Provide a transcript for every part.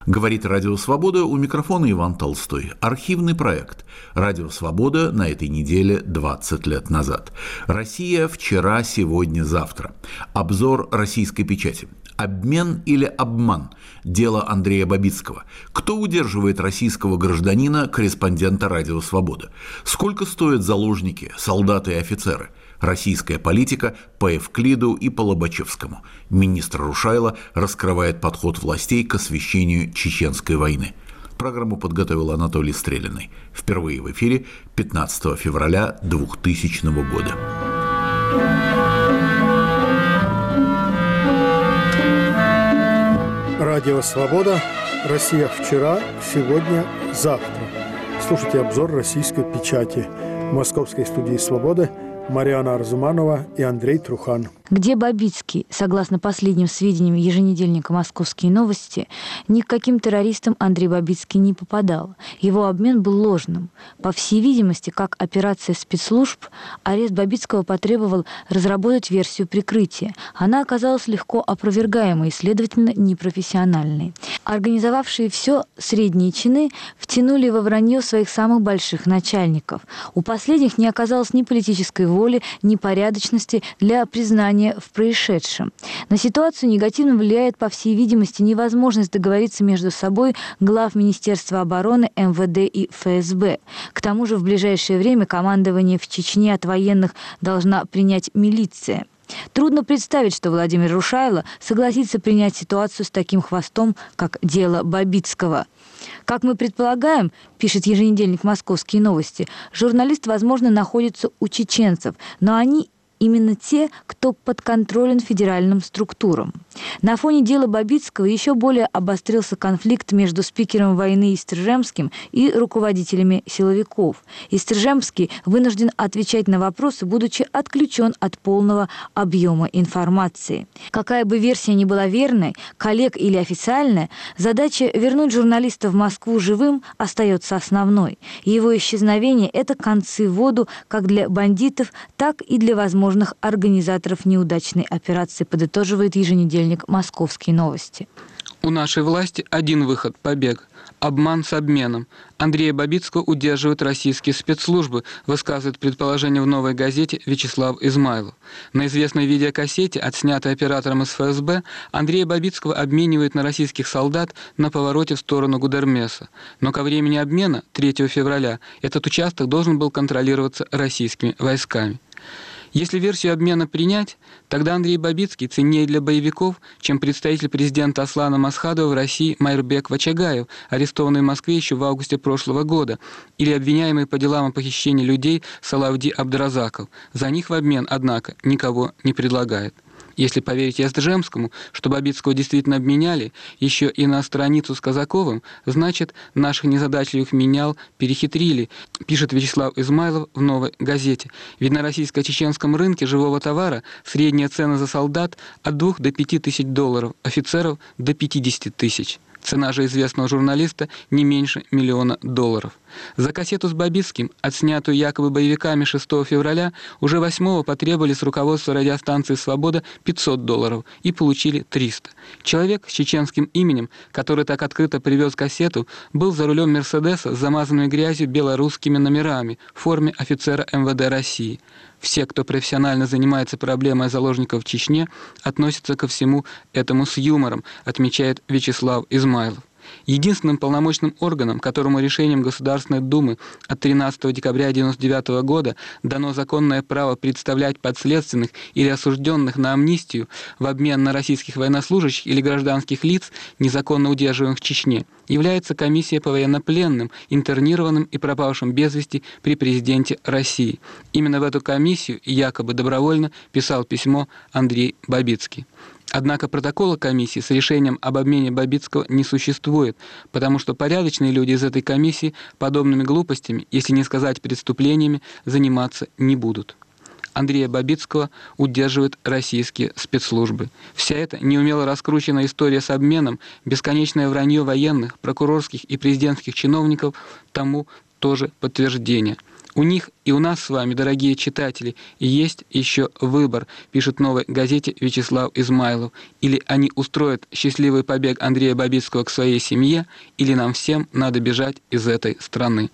Говорит Радио Свобода, у микрофона Иван Толстой. Архивный проект «Радио Свобода» на этой неделе 20 лет назад. Россия вчера, сегодня, завтра. Обзор российской печати. Обмен или обман? Дело Андрея Бабицкого. Кто удерживает российского гражданина, корреспондента Радио Свобода? Сколько стоят заложники, солдаты и офицеры? Российская политика по Евклиду и по Лобачевскому. Министр Рушайло раскрывает подход властей к освещению Чеченской войны. Программу подготовил Анатолий Стрелянный. Впервые в эфире 15 февраля 2000 года. Радио «Свобода». Россия вчера, сегодня, завтра. Слушайте обзор российской печати. В московской студии «Свободы» Мариана Арзуманова и Андрей Трухан. Где Бабицкий, согласно последним сведениям еженедельника «Московские новости», ни к каким террористам Андрей Бабицкий не попадал. Его обмен был ложным. По всей видимости, как операция спецслужб, арест Бабицкого потребовал разработать версию прикрытия. Она оказалась легко опровергаемой и, следовательно, непрофессиональной. Организовавшие все средние чины втянули во вранье своих самых больших начальников. У последних не оказалось ни политической воли, ни порядочности для признания в происшедшем. На ситуацию негативно влияет, по всей видимости, невозможность договориться между собой глав Министерства обороны, МВД и ФСБ. К тому же в ближайшее время командование в Чечне от военных должна принять милиция. Трудно представить, что Владимир Рушайло согласится принять ситуацию с таким хвостом, как дело Бабицкого. Как мы предполагаем, пишет еженедельник «Московские новости», журналист, возможно, находится у чеченцев, но они именно те, кто подконтролен федеральным структурам. На фоне дела Бабицкого еще более обострился конфликт между спикером войны Истржемским и руководителями силовиков. Истржемский вынужден отвечать на вопросы, будучи отключен от полного объема информации. Какая бы версия ни была верной, коллег или официальная, задача вернуть журналиста в Москву живым остается основной. Его исчезновение – это концы в воду как для бандитов, так и для возможных организаторов неудачной операции, подытоживает еженедельник «Московские новости». У нашей власти один выход – побег. Обман с обменом. Андрея Бабицкого удерживают российские спецслужбы, высказывает предположение в «Новой газете» Вячеслав Измайлов. На известной видеокассете, отснятой оператором из ФСБ, Андрея Бабицкого обменивают на российских солдат на повороте в сторону Гудермеса. Но ко времени обмена, 3 февраля, этот участок должен был контролироваться российскими войсками. Если версию обмена принять, тогда Андрей Бабицкий ценнее для боевиков, чем представитель президента Аслана Масхадова в России Майрбек Вачагаев, арестованный в Москве еще в августе прошлого года, или обвиняемый по делам о похищении людей Салавди Абдразаков. За них в обмен, однако, никого не предлагает. Если поверить Ястржемскому, что Бабицкого действительно обменяли, еще и на страницу с Казаковым, значит, наших незадачливых менял перехитрили, пишет Вячеслав Измайлов в «Новой газете». Ведь на российско-чеченском рынке живого товара средняя цена за солдат от 2 до 5 тысяч долларов, офицеров до 50 тысяч. Цена же известного журналиста не меньше $1 миллиона. За кассету с Бабицким, отснятую якобы боевиками 6 февраля, уже 8-го потребовали с руководства радиостанции «Свобода» $500 и получили 300. Человек с чеченским именем, который так открыто привез кассету, был за рулем «Мерседеса» с замазанными грязью белорусскими номерами в форме офицера МВД России. Все, кто профессионально занимается проблемой заложников в Чечне, относятся ко всему этому с юмором, отмечает Вячеслав Измайлов. Единственным полномочным органом, которому решением Государственной Думы от 13 декабря 1999 года дано законное право представлять подследственных или осужденных на амнистию в обмен на российских военнослужащих или гражданских лиц, незаконно удерживаемых в Чечне, является комиссия по военнопленным, интернированным и пропавшим без вести при президенте России. Именно в эту комиссию якобы добровольно писал письмо Андрей Бабицкий. Однако протокола комиссии с решением об обмене Бабицкого не существует, потому что порядочные люди из этой комиссии подобными глупостями, если не сказать преступлениями, заниматься не будут. Андрея Бабицкого удерживают российские спецслужбы. Вся эта неумело раскрученная история с обменом, бесконечное вранье военных, прокурорских и президентских чиновников тому тоже подтверждение. У них и у нас с вами, дорогие читатели, есть еще выбор, пишет в «Новой газете» Вячеслав Измайлов. Или они устроят счастливый побег Андрея Бабицкого к своей семье, или нам всем надо бежать из этой страны.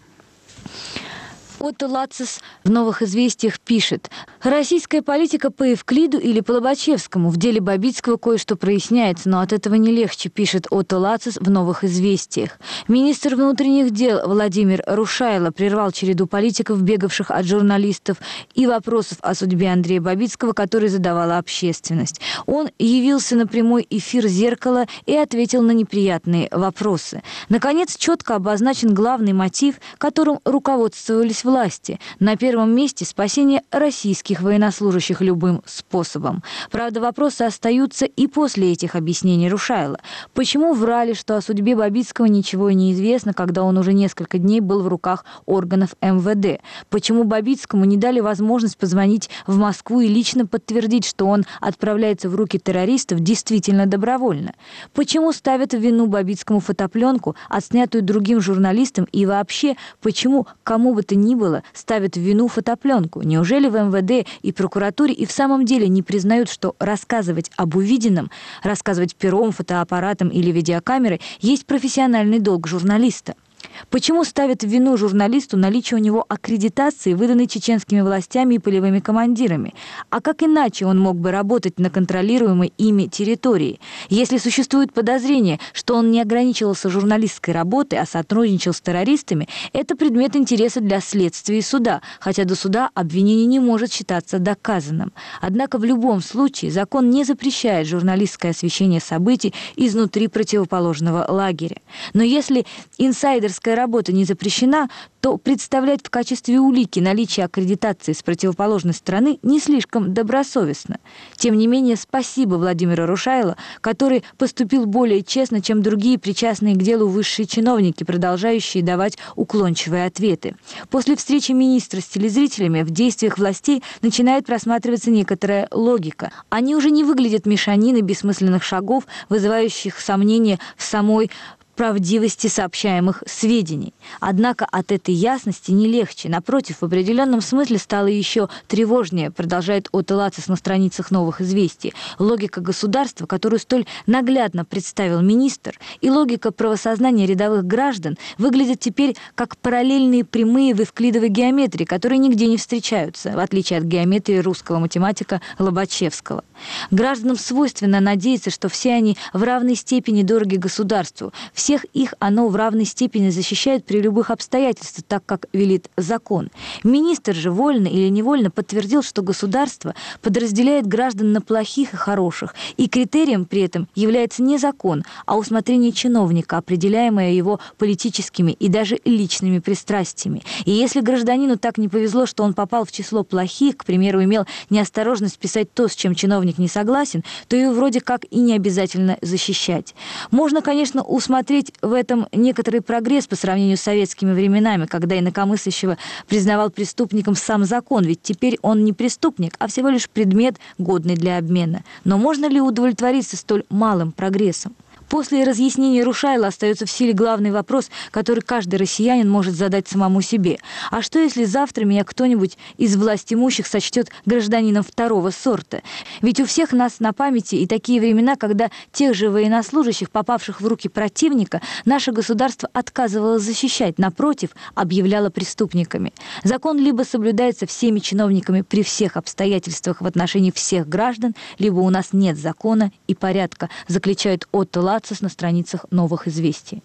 Отто Лацис в «Новых известиях» пишет: «Российская политика по Евклиду или по Лобачевскому. В деле Бабицкого кое-что проясняется, но от этого не легче», пишет Отто Лацис в «Новых известиях». Министр внутренних дел Владимир Рушайло прервал череду политиков, бегавших от журналистов и вопросов о судьбе Андрея Бабицкого, которые задавала общественность. Он явился на прямой эфир «Зеркала» и ответил на неприятные вопросы. Наконец, четко обозначен главный мотив, которым руководствовались власти. На первом месте спасение российских военнослужащих любым способом. Правда, вопросы остаются и после этих объяснений Рушайло. Почему врали, что о судьбе Бабицкого ничего не известно, когда он уже несколько дней был в руках органов МВД? Почему Бабицкому не дали возможность позвонить в Москву и лично подтвердить, что он отправляется в руки террористов действительно добровольно? Почему ставят в вину Бабицкому фотопленку, отснятую другим журналистам, и вообще, почему кому бы то ни было ставят в вину фотопленку? Неужели в МВД и прокуратуре и в самом деле не признают, что рассказывать об увиденном, рассказывать пером, фотоаппаратом или видеокамерой есть профессиональный долг журналиста? Почему ставят в вину журналисту наличие у него аккредитации, выданной чеченскими властями и полевыми командирами? А как иначе он мог бы работать на контролируемой ими территории? Если существует подозрение, что он не ограничивался журналистской работой, а сотрудничал с террористами, это предмет интереса для следствия и суда, хотя до суда обвинение не может считаться доказанным. Однако в любом случае закон не запрещает журналистское освещение событий изнутри противоположного лагеря. Но если инсайдерская работа не запрещена, то представлять в качестве улики наличие аккредитации с противоположной стороны не слишком добросовестно. Тем не менее, спасибо Владимиру Рушайло, который поступил более честно, чем другие причастные к делу высшие чиновники, продолжающие давать уклончивые ответы. После встречи министра с телезрителями в действиях властей начинает просматриваться некоторая логика. Они уже не выглядят мешаниной бессмысленных шагов, вызывающих сомнения в самой правдивости сообщаемых сведений. Однако от этой ясности не легче. Напротив, в определенном смысле стало еще тревожнее, продолжает Отто Лацис на страницах «Новых известий». Логика государства, которую столь наглядно представил министр, и логика правосознания рядовых граждан выглядят теперь как параллельные прямые в эвклидовой геометрии, которые нигде не встречаются, в отличие от геометрии русского математика Лобачевского. Гражданам свойственно надеяться, что все они в равной степени дороги государству. Всех их оно в равной степени защищает при любых обстоятельствах, так как велит закон. Министр же вольно или невольно подтвердил, что государство подразделяет граждан на плохих и хороших, и критерием при этом является не закон, а усмотрение чиновника, определяемое его политическими и даже личными пристрастиями. И если гражданину так не повезло, что он попал в число плохих, к примеру, имел неосторожность писать то, с чем чиновник не согласен, то его вроде как и не обязательно защищать. Можно, конечно, усмотреть в этом некоторый прогресс по сравнению с советскими временами, когда инакомыслящего признавал преступником сам закон, ведь теперь он не преступник, а всего лишь предмет, годный для обмена. Но можно ли удовлетвориться столь малым прогрессом? После разъяснения Рушайло остается в силе главный вопрос, который каждый россиянин может задать самому себе. А что, если завтра меня кто-нибудь из властимущих сочтет гражданином второго сорта? Ведь у всех нас на памяти и такие времена, когда тех же военнослужащих, попавших в руки противника, наше государство отказывало защищать, напротив, объявляло преступниками. Закон либо соблюдается всеми чиновниками при всех обстоятельствах в отношении всех граждан, либо у нас нет закона и порядка, заключает Отто Лацис на страницах «Новых известий».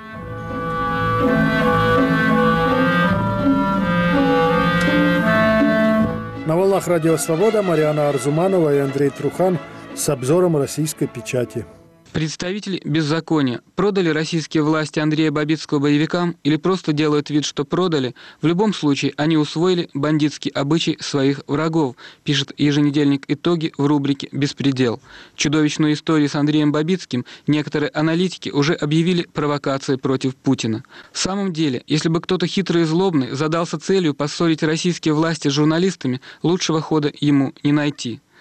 На волнах Радио Свобода Мариана Арзуманова и Андрей Трухан с обзором российской печати. Представители беззакония продали российские власти Андрея Бабицкого боевикам или просто делают вид, что продали, в любом случае они усвоили бандитский обычай своих врагов, пишет еженедельник «Итоги» в рубрике «Беспредел». Чудовищную историю с Андреем Бабицким некоторые аналитики уже объявили провокацией против Путина. В самом деле, если бы кто-то хитрый и злобный задался целью поссорить российские власти с журналистами, лучшего хода ему не найти.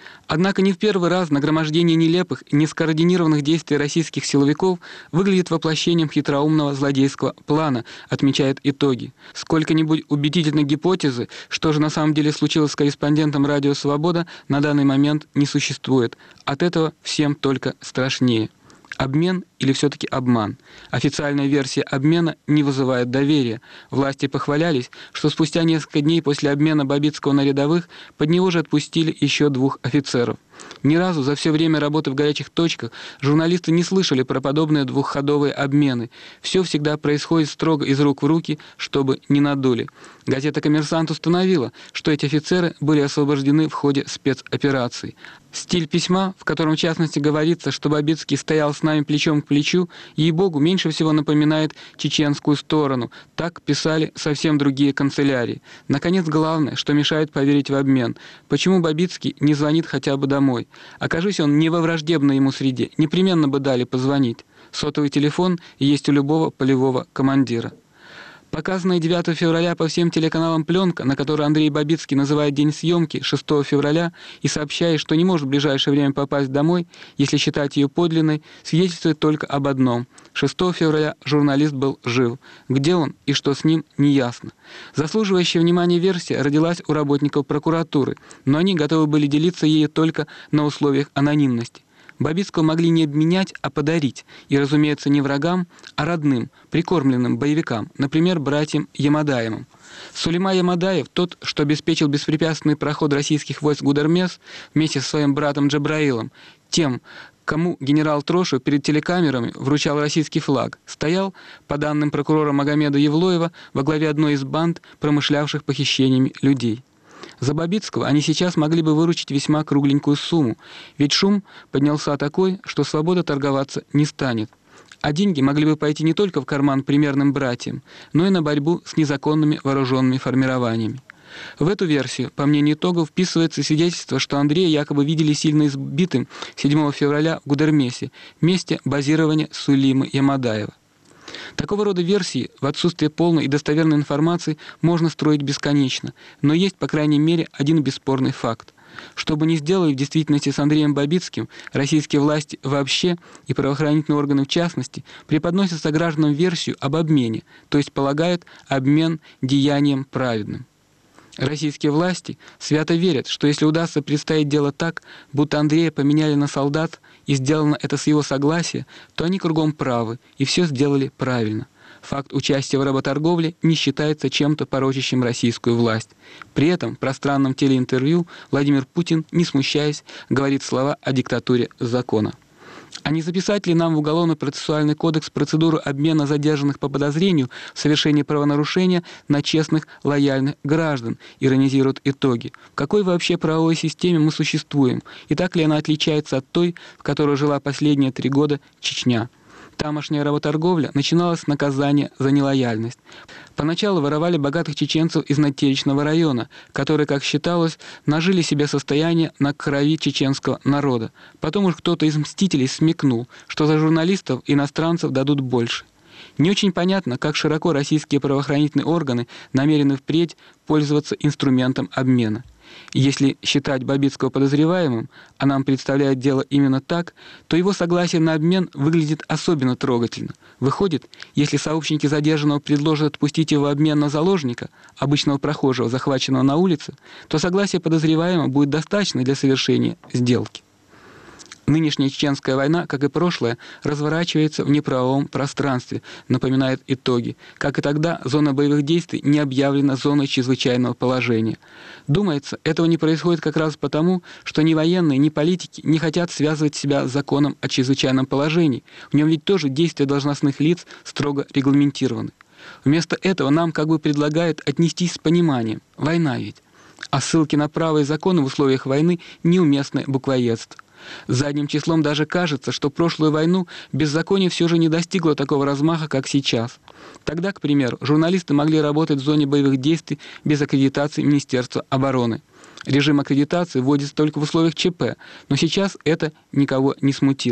Однако не в первый раз нагромождение нелепых и нескоординированных действий российских силовиков выглядит воплощением хитроумного злодейского плана, отмечает итоги. Сколько-нибудь убедительной гипотезы, что же на самом деле случилось с корреспондентом «Радио Свобода», на данный момент не существует. От этого всем только страшнее. Обмен или все-таки обман? Официальная версия обмена не вызывает доверия. Власти похвалялись, что спустя несколько дней после обмена Бабицкого на рядовых под него же отпустили еще 2 офицеров. Ни разу за все время работы в горячих точках журналисты не слышали про подобные двухходовые обмены. Все всегда происходит строго из рук в руки, чтобы не надули. Газета «Коммерсант» установила, что эти офицеры были освобождены в ходе спецоперации. Стиль письма, в котором в частности говорится, что Бабицкий стоял с нами плечом к плечу, ей-богу, меньше всего напоминает чеченскую сторону. Так писали совсем другие канцелярии. Наконец, главное, что мешает поверить в обмен. Почему Бабицкий не звонит хотя бы домой? Окажись он не во враждебной ему среде, непременно бы дали позвонить. Сотовый телефон есть у любого полевого командира. Показанная 9 февраля по всем телеканалам пленка, на которой Андрей Бабицкий называет день съемки 6 февраля и сообщает, что не может в ближайшее время попасть домой, если считать ее подлинной, свидетельствует только об одном. 6 февраля журналист был жив. Где он и что с ним, неясно. Заслуживающая внимания версия родилась у работников прокуратуры, но они готовы были делиться ею только на условиях анонимности. Бабицкого могли не обменять, а подарить, и, разумеется, не врагам, а родным, прикормленным боевикам, например, братьям Ямадаевым. Сулейма Ямадаев, тот, что обеспечил беспрепятственный проход российских войск в Гудермес вместе со своим братом Джабраилом, тем, кому генерал Трошев перед телекамерами вручал российский флаг, стоял, по данным прокурора Магомеда Евлоева, во главе одной из банд, промышлявших похищениями людей. За Бабицкого они сейчас могли бы выручить весьма кругленькую сумму, ведь шум поднялся такой, что свобода торговаться не станет. А деньги могли бы пойти не только в карман примерным братьям, но и на борьбу с незаконными вооруженными формированиями. В эту версию, по мнению итогов, вписывается свидетельство, что Андрея якобы видели сильно избитым 7 февраля в Гудермесе, месте базирования Сулеймы Ямадаева. Такого рода версии в отсутствие полной и достоверной информации можно строить бесконечно, но есть, по крайней мере, один бесспорный факт. Что бы ни сделали в действительности с Андреем Бабицким, российские власти вообще и правоохранительные органы в частности преподносят согражданам версию об обмене, то есть полагают обмен деянием праведным. Российские власти свято верят, что если удастся представить дело так, будто Андрея поменяли на солдат, и сделано это с его согласия, то они кругом правы, и все сделали правильно. Факт участия в работорговле не считается чем-то порочащим российскую власть. При этом в пространном телеинтервью Владимир Путин, не смущаясь, говорит слова о диктатуре закона. А не записать ли нам в Уголовно-процессуальный кодекс процедуру обмена задержанных по подозрению в совершении правонарушения на честных, лояльных граждан, иронизируют итоги? В какой вообще правовой системе мы существуем? И так ли она отличается от той, в которой жила последние 3 года Чечня? Тамошняя работорговля начиналась с наказания за нелояльность. Поначалу воровали богатых чеченцев из Натеричного района, которые, как считалось, нажили себе состояние на крови чеченского народа. Потом уж кто-то из мстителей смекнул, что за журналистов иностранцев дадут больше. Не очень понятно, как широко российские правоохранительные органы намерены впредь пользоваться инструментом обмена. Если считать Бабицкого подозреваемым, а нам представляет дело именно так, то его согласие на обмен выглядит особенно трогательно. Выходит, если сообщники задержанного предложат отпустить его в обмен на заложника, обычного прохожего, захваченного на улице, то согласие подозреваемого будет достаточно для совершения сделки. Нынешняя чеченская война, как и прошлая, разворачивается в неправовом пространстве, напоминает итоги. Как и тогда, зона боевых действий не объявлена зоной чрезвычайного положения. Думается, этого не происходит как раз потому, что ни военные, ни политики не хотят связывать себя с законом о чрезвычайном положении. В нем ведь тоже действия должностных лиц строго регламентированы. Вместо этого нам как бы предлагают отнестись с пониманием. Война ведь. А ссылки на права и законы в условиях войны – неуместное буквоедство. Задним числом даже кажется, что прошлую войну беззаконие все же не достигло такого размаха, как сейчас. Тогда, к примеру, журналисты могли работать в зоне боевых действий без аккредитации Министерства обороны. Режим аккредитации вводится только в условиях ЧП, но сейчас это никого не смутило.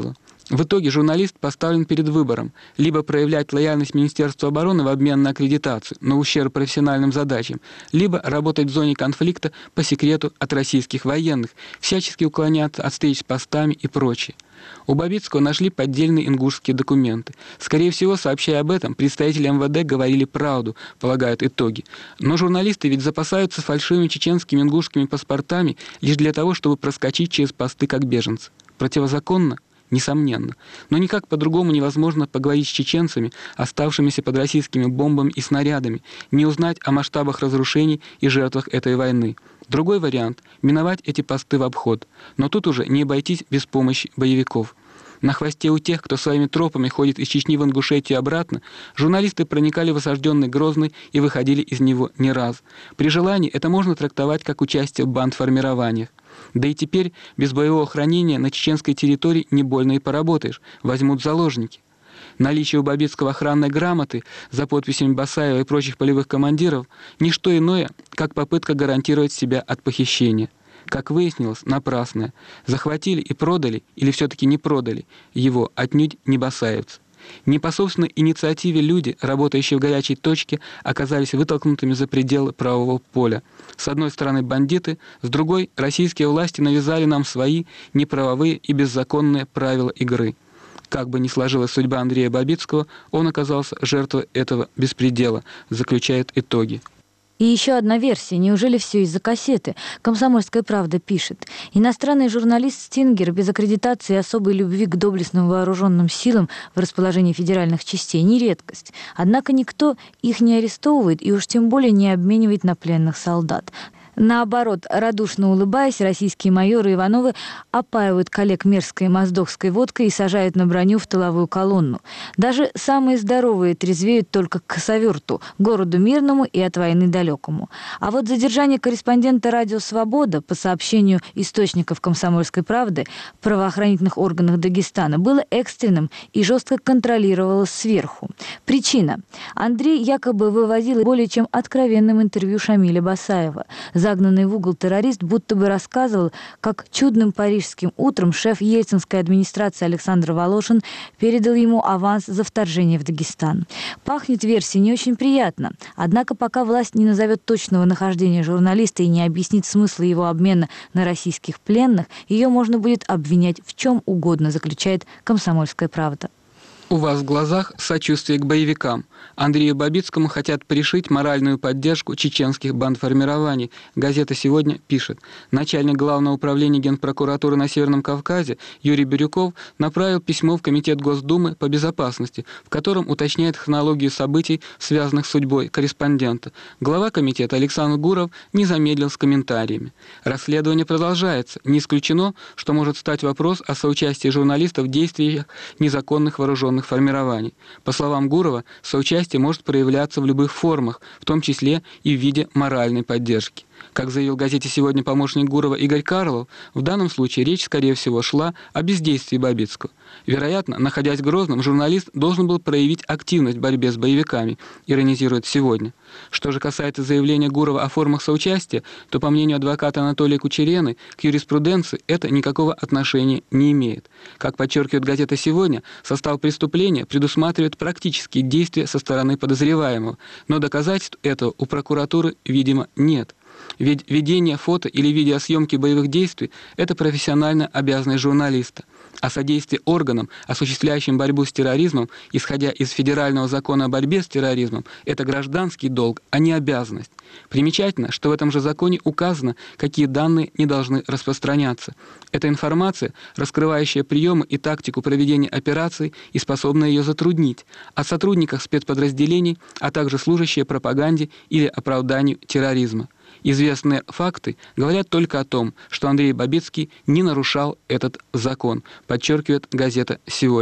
В итоге журналист поставлен перед выбором – либо проявлять лояльность Министерству обороны в обмен на аккредитацию, на ущерб профессиональным задачам, либо работать в зоне конфликта по секрету от российских военных, всячески уклоняться от встреч с постами и прочее. У Бабицкого нашли поддельные ингушские документы. Скорее всего, сообщая об этом, представители МВД говорили правду, полагают итоги. Но журналисты ведь запасаются фальшивыми чеченскими ингушскими паспортами лишь для того, чтобы проскочить через посты как беженцы. Противозаконно? Несомненно. Но никак по-другому невозможно поговорить с чеченцами, оставшимися под российскими бомбами и снарядами, не узнать о масштабах разрушений и жертвах этой войны. Другой вариант – миновать эти посты в обход. Но тут уже не обойтись без помощи боевиков. На хвосте у тех, кто своими тропами ходит из Чечни в Ингушетию и обратно, журналисты проникали в осажденный Грозный и выходили из него не раз. При желании это можно трактовать как участие в бандформированиях. Да и теперь без боевого хранения на чеченской территории не больно и поработаешь, возьмут заложники. Наличие у Бабицкого охранной грамоты за подписями Басаева и прочих полевых командиров – не что иное, как попытка гарантировать себя от похищения. Как выяснилось, напрасная. Захватили и продали, или все-таки не продали, его отнюдь не басаевцы. Не по собственной инициативе люди, работающие в горячей точке, оказались вытолкнутыми за пределы правового поля. С одной стороны бандиты, с другой российские власти навязали нам свои неправовые и беззаконные правила игры. Как бы ни сложилась судьба Андрея Бабицкого, он оказался жертвой этого беспредела, заключает итоги. И еще одна версия. Неужели все из-за кассеты? «Комсомольская правда» пишет. Иностранный журналист Стингер без аккредитации и особой любви к доблестным вооруженным силам в расположении федеральных частей не редкость. Однако никто их не арестовывает и уж тем более не обменивает на пленных солдат. Наоборот, радушно улыбаясь, российские майоры Ивановы опаивают коллег мерзкой моздокской водкой и сажают на броню в тыловую колонну. Даже самые здоровые трезвеют только к Косоверту, городу мирному и от войны далекому. А вот задержание корреспондента «Радио Свобода», по сообщению источников «Комсомольской правды», в правоохранительных органах Дагестана было экстренным и жестко контролировалось сверху. Причина. Андрей якобы вывозил более чем откровенным интервью Шамиля Басаева. Загнанный в угол террорист будто бы рассказывал, как чудным парижским утром шеф ельцинской администрации Александр Волошин передал ему аванс за вторжение в Дагестан. Пахнет версия не очень приятно. Однако пока власть не назовет точного нахождения журналиста и не объяснит смысл его обмена на российских пленных, ее можно будет обвинять в чем угодно, заключает «Комсомольская правда». У вас в глазах сочувствие к боевикам. Андрею Бабицкому хотят пришить моральную поддержку чеченских бандформирований. Газета «Сегодня» пишет. Начальник Главного управления Генпрокуратуры на Северном Кавказе Юрий Бирюков направил письмо в Комитет Госдумы по безопасности, в котором уточняет хронологию событий, связанных с судьбой корреспондента. Глава комитета Александр Гуров не замедлил с комментариями. Расследование продолжается. Не исключено, что может стать вопрос о соучастии журналистов в действиях незаконных вооруженных формирований. По словам Гурова, соучастие может проявляться в любых формах, в том числе и в виде моральной поддержки. Как заявил газете «Сегодня» помощник Гурова Игорь Карлов, в данном случае речь, скорее всего, шла о бездействии Бабицкого. Вероятно, находясь в Грозном, журналист должен был проявить активность в борьбе с боевиками, иронизирует «Сегодня». Что же касается заявления Гурова о формах соучастия, то, по мнению адвоката Анатолия Кучерены, к юриспруденции это никакого отношения не имеет. Как подчеркивает газета «Сегодня», состав преступления предусматривает практические действия со стороны подозреваемого, но доказательств этого у прокуратуры, видимо, нет. Ведь ведение фото- или видеосъемки боевых действий – это профессиональная обязанность журналиста. А содействие органам, осуществляющим борьбу с терроризмом, исходя из Федерального закона о борьбе с терроризмом, это гражданский долг, а не обязанность. Примечательно, что в этом же законе указано, какие данные не должны распространяться. Это информация, раскрывающая приемы и тактику проведения операций и способная ее затруднить, о сотрудниках спецподразделений, а также служащие пропаганде или оправданию терроризма. Известные факты говорят только о том, что Андрей Бабицкий не нарушал этот закон, подчеркивает газета «Сегодня».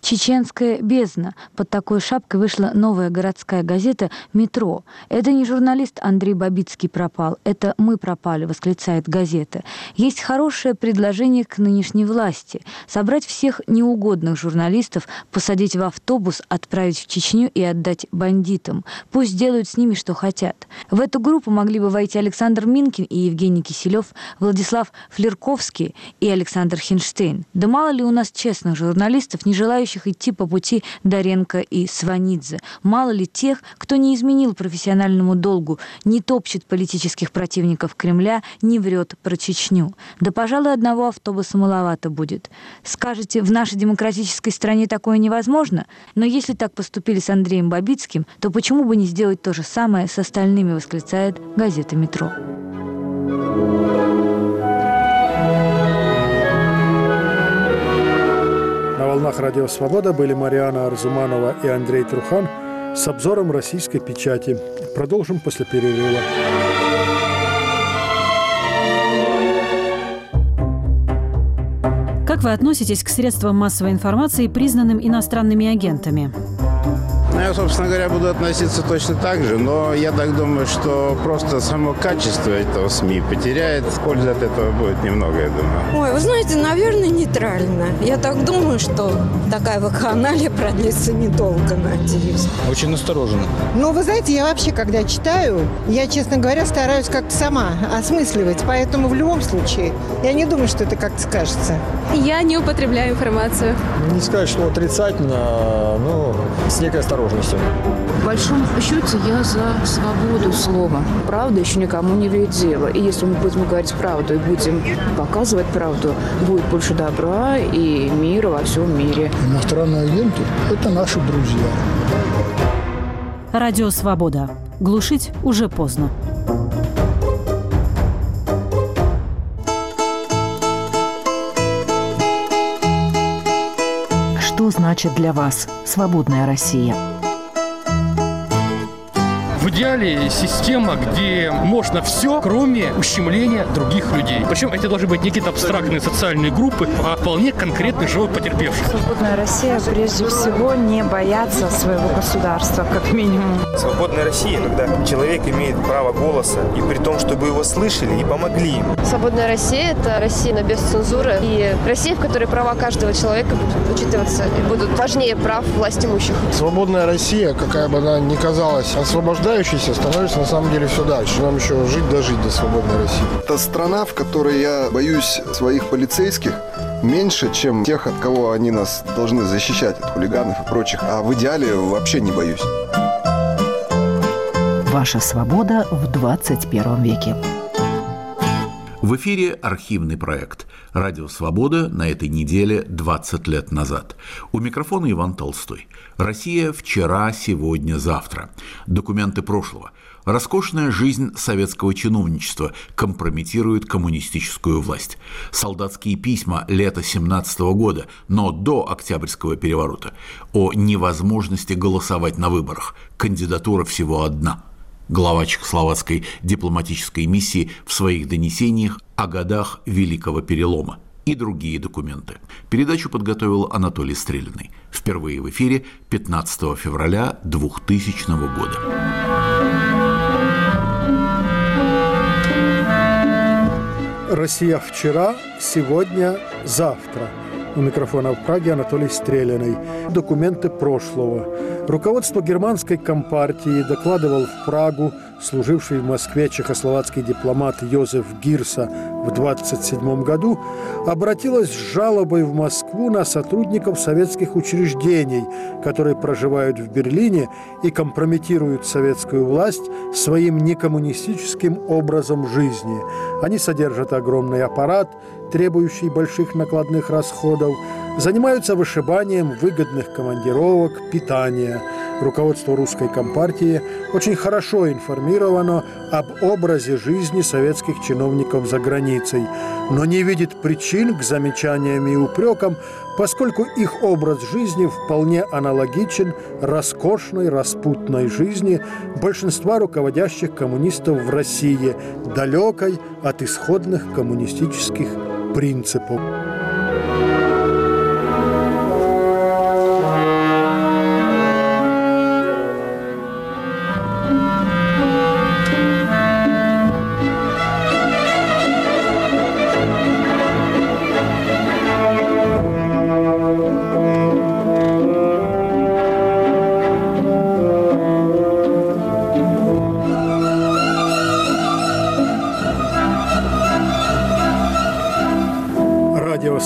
«Чеченская бездна». Под такой шапкой вышла новая городская газета «Метро». «Это не журналист Андрей Бабицкий пропал, это мы пропали», восклицает газета. Есть хорошее предложение к нынешней власти – собрать всех неугодных журналистов, посадить в автобус, отправить в Чечню и отдать бандитам. Пусть делают с ними, что хотят. В эту группу могли бы войти Александр Минкин и Евгений Киселев, Владислав Флерковский и Александр Хинштейн. Да мало ли у нас честных журналистов, не желающих идти по пути Доренко и Сванидзе. Мало ли тех, кто не изменил профессиональному долгу, не топчет политических противников Кремля, не врет про Чечню. Да, пожалуй, одного автобуса маловато будет. Скажете, в нашей демократической стране такое невозможно? Но если так поступили с Андреем Бабицким, то почему бы не сделать то же самое с остальными, восклицает газета «Метро». На волнах «Радио Свобода» были Мариана Арзуманова и Андрей Трухан с обзором российской печати. Продолжим после перерыва. Как вы относитесь к средствам массовой информации, признанным иностранными агентами? Я, собственно говоря, буду относиться точно так же, но я так думаю, что просто само качество этого СМИ потеряет. Пользы от этого будет немного, я думаю. Ой, вы знаете, наверное, нейтрально. Я так думаю, что такая вакханалия продлится недолго, надеюсь. Очень настороженно. Ну, вы знаете, я вообще, когда читаю, я, честно говоря, стараюсь как-то сама осмысливать. Поэтому в любом случае, я не думаю, что это как-то скажется. Я не употребляю информацию. Не сказать, что отрицательно, но с некой осторожностью. В большом счете я за свободу слова. Правда еще никому не вредила. И если мы будем говорить правду и будем показывать правду, будет больше добра и мира во всем мире. Иностранные агенты – это наши друзья. Радио «Свобода». Глушить уже поздно. Что значит для вас свободная Россия? В идеале система, где можно все, кроме ущемления других людей. Причем это должны быть не какие-то абстрактные социальные группы, а вполне конкретный живой потерпевший. Свободная Россия прежде всего не бояться своего государства, как минимум. Свободная Россия, когда человек имеет право голоса, и при том, чтобы его слышали и помогли ему. Свободная Россия – это Россия без цензуры и Россия, в которой права каждого человека будут учитываться и будут важнее прав власть имущих. Свободная Россия, какая бы она ни казалась освобождающейся, становится на самом деле все дальше. Нам еще жить дожить до свободной России. Это страна, в которой я боюсь своих полицейских меньше, чем тех, от кого они нас должны защищать, от хулиганов и прочих. А в идеале вообще не боюсь. Ваша свобода в 21 веке. В эфире архивный проект «Радио Свобода» на этой неделе 20 лет назад. У микрофона Иван Толстой. Россия вчера, сегодня, завтра. Документы прошлого. Роскошная жизнь советского чиновничества компрометирует коммунистическую власть. Солдатские письма лета 1917 года, но до Октябрьского переворота, о невозможности голосовать на выборах. Кандидатура всего одна. Глава чехословацкой дипломатической миссии в своих донесениях о годах Великого Перелома и другие документы. Передачу подготовил Анатолий Стрелянный. Впервые в эфире 15 февраля 2000 года. Россия вчера, сегодня, завтра. У микрофона в Праге Анатолий Стреляный. Документы прошлого. Руководство германской компартии докладывал в Прагу служивший в Москве чехословацкий дипломат Йозеф Гирса в 1927 году, обратилось с жалобой в Москву на сотрудников советских учреждений, которые проживают в Берлине и компрометируют советскую власть своим некоммунистическим образом жизни. Они содержат огромный аппарат, требующий больших накладных расходов, занимаются вышибанием выгодных командировок, питания. Руководство русской компартии очень хорошо информировано об образе жизни советских чиновников за границей, но не видит причин к замечаниям и упрекам, поскольку их образ жизни вполне аналогичен роскошной, распутной жизни большинства руководящих коммунистов в России, далекой от исходных коммунистических принципов.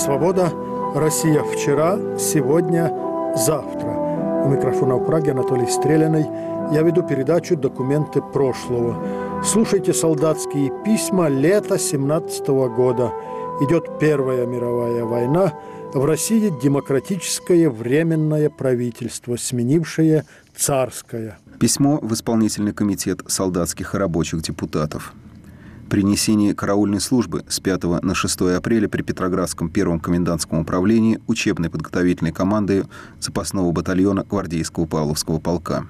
«Свобода». Россия вчера, сегодня, завтра. У микрофона в Праге Анатолий Стреляный. Я веду передачу «Документы прошлого». Слушайте солдатские письма лета 17 года. Идет Первая мировая война. В России демократическое временное правительство, сменившее царское. Письмо в исполнительный комитет солдатских и рабочих депутатов. При несении караульной службы с 5 на 6 апреля при Петроградском первом комендантском управлении учебной подготовительной командой запасного батальона гвардейского Павловского полка.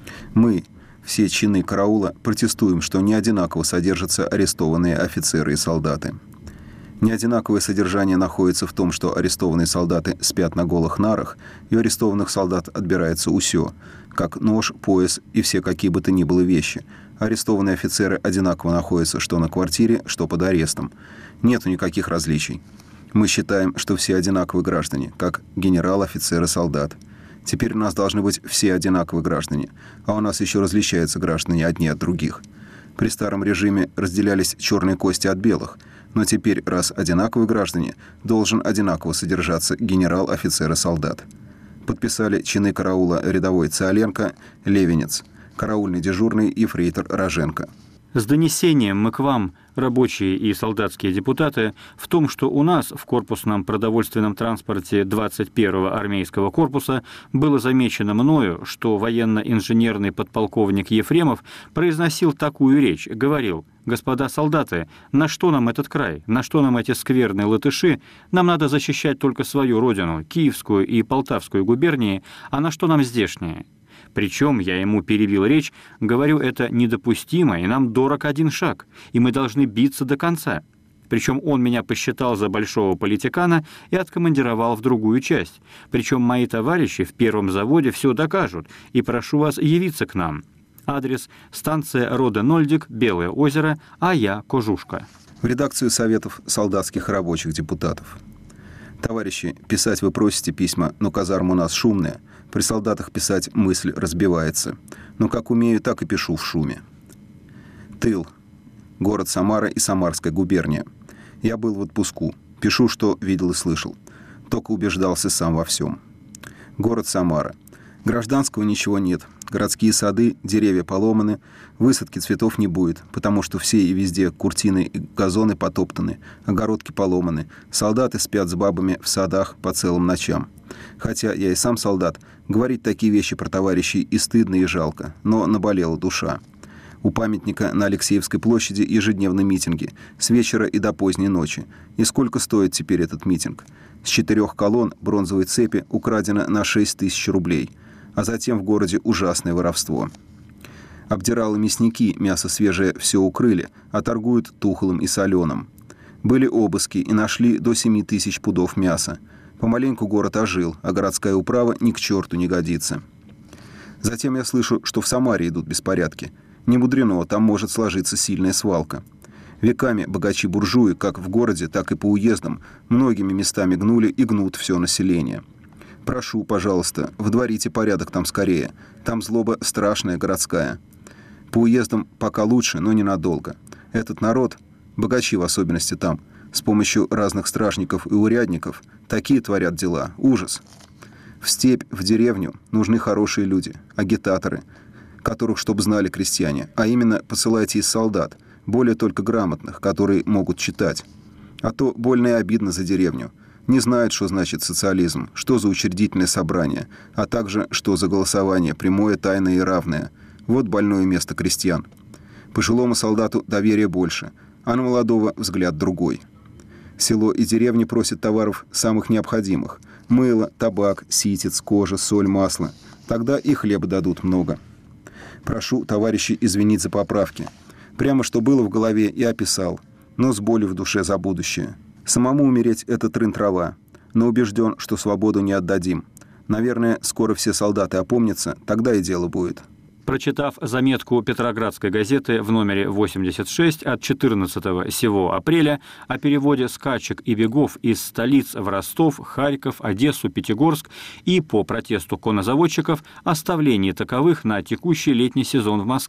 Мы, все чины караула, протестуем, что не одинаково содержатся арестованные офицеры и солдаты. Неодинаковое содержание находится в том, что арестованные солдаты спят на голых нарах, и у арестованных солдат отбирается усё, как нож, пояс и все какие бы то ни было вещи. Арестованные офицеры одинаково находятся что на квартире, что под арестом. Нету никаких различий. Мы считаем, что все одинаковые граждане, как генерал, офицер и солдат. Теперь у нас должны быть все одинаковые граждане, а у нас еще различаются граждане одни от других. При старом режиме разделялись черные кости от белых, но теперь, раз одинаковые граждане, должен одинаково содержаться генерал, офицер и солдат. Подписали чины караула рядовой Циоленко, Левенец, караульный дежурный ефрейтор Роженко. С донесением мы к вам, рабочие и солдатские депутаты, в том, что у нас в корпусном продовольственном транспорте 21-го армейского корпуса было замечено мною, что военно-инженерный подполковник Ефремов произносил такую речь, говорил: «Господа солдаты, на что нам этот край, на что нам эти скверные латыши? Нам надо защищать только свою родину, Киевскую и Полтавскую губернии, а на что нам здешние?» Причем я ему перебил речь, говорю, это недопустимо, и нам дорог один шаг, и мы должны биться до конца. Причем он меня посчитал за большого политикана и откомандировал в другую часть. Причем мои товарищи в первом заводе все докажут, и прошу вас явиться к нам. Адрес: станция Рода-Нольдик, Белое озеро, а я Кожушка. В редакцию Советов солдатских и рабочих депутатов. Товарищи, писать вы просите письма, но казарма у нас шумная. При солдатах писать мысль разбивается. Но как умею, так и пишу в шуме. Тыл. Город Самара и Самарская губерния. Я был в отпуску. Пишу, что видел и слышал. Только убеждался сам во всем. Город Самара. Гражданского ничего нет. Городские сады, деревья поломаны, высадки цветов не будет, потому что все и везде куртины и газоны потоптаны, огородки поломаны, солдаты спят с бабами в садах по целым ночам. Хотя я и сам солдат, говорить такие вещи про товарищей и стыдно, и жалко, но наболела душа. У памятника на Алексеевской площади ежедневные митинги, с вечера и до поздней ночи. И сколько стоит теперь этот митинг? С 4 колонн бронзовой цепи украдено на 6 тысяч рублей. А затем в городе ужасное воровство. Обдиралы мясники мясо свежее все укрыли, а торгуют тухлым и соленым. Были обыски и нашли до 7 тысяч пудов мяса. Помаленьку город ожил, а городская управа ни к черту не годится. Затем я слышу, что в Самаре идут беспорядки. Не мудрено, там может сложиться сильная свалка. Веками богачи-буржуи, как в городе, так и по уездам, многими местами гнули и гнут все население. Прошу, пожалуйста, вдворите порядок там скорее. Там злоба страшная городская. По уездам пока лучше, но ненадолго. Этот народ, богачи в особенности там, с помощью разных стражников и урядников, такие творят дела. Ужас. В степь, в деревню нужны хорошие люди, агитаторы, которых чтоб знали крестьяне. А именно посылайте из солдат, более только грамотных, которые могут читать. А то больно и обидно за деревню. Не знают, что значит социализм, что за учредительное собрание, а также, что за голосование, прямое, тайное и равное. Вот больное место крестьян. Пожилому солдату доверия больше, а на молодого взгляд другой. Село и деревни просят товаров самых необходимых. Мыло, табак, ситец, кожа, соль, масло. Тогда и хлеба дадут много. Прошу, товарищи, извинить за поправки. Прямо что было в голове и описал, но с болью в душе за будущее. Самому умереть — это трын-трава, но убежден, что свободу не отдадим. Наверное, скоро все солдаты опомнятся, тогда и дело будет. Прочитав заметку Петроградской газеты в номере 86 от 14 сего апреля о переводе скачек и бегов из столиц в Ростов, Харьков, Одессу, Пятигорск и по протесту коннозаводчиков оставлении таковых на текущий летний сезон в Москве,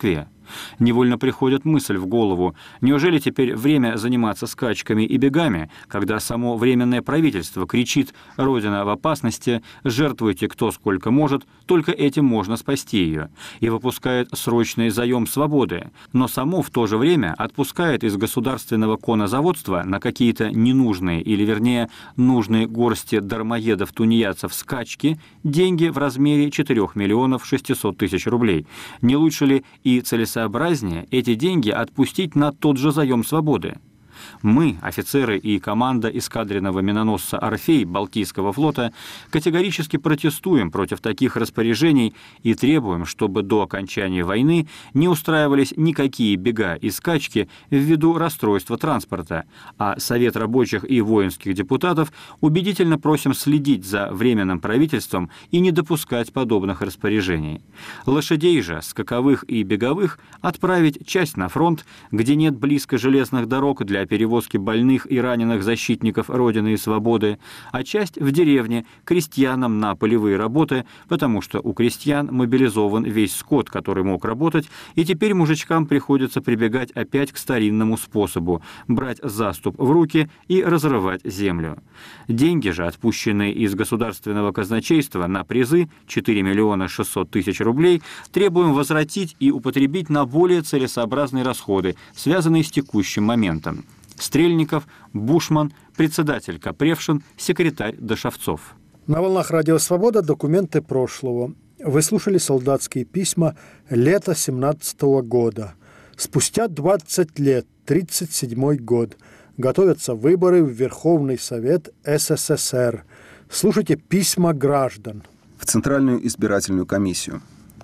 Невольно приходит мысль в голову, неужели теперь время заниматься скачками и бегами, когда само Временное правительство кричит «Родина в опасности, жертвуйте кто сколько может, только этим можно спасти ее», и выпускает срочный заем свободы, но само в то же время отпускает из государственного конозаводства на какие-то ненужные, или вернее нужные горсти дармоедов-тунеядцев скачки деньги в размере 4 миллионов 600 тысяч рублей. Не лучше ли и целесообразнее эти деньги отпустить на тот же заем свободы? Мы, офицеры и команда эскадренного миноносца «Орфей» Балтийского флота, категорически протестуем против таких распоряжений и требуем, чтобы до окончания войны не устраивались никакие бега и скачки ввиду расстройства транспорта, а Совет рабочих и воинских депутатов убедительно просим следить за Временным правительством и не допускать подобных распоряжений. Лошадей же, скаковых и беговых, отправить часть на фронт, где нет близко железных дорог для перевозки больных и раненых защитников Родины и свободы, а часть в деревне крестьянам на полевые работы, потому что у крестьян мобилизован весь скот, который мог работать, и теперь мужичкам приходится прибегать опять к старинному способу – брать заступ в руки и разрывать землю. Деньги же, отпущенные из государственного казначейства на призы 4 миллиона 600 тысяч рублей, требуем возвратить и употребить на более целесообразные расходы, связанные с текущим моментом. Стрельников, Бушман, председатель Капревшин, секретарь Дашевцов. На волнах Радио Свобода документы прошлого. Вы слушали солдатские письма лета 17 года. Спустя 20 лет, 37 год, готовятся выборы в Верховный Совет СССР. Слушайте письма граждан. В Центральную избирательную комиссию.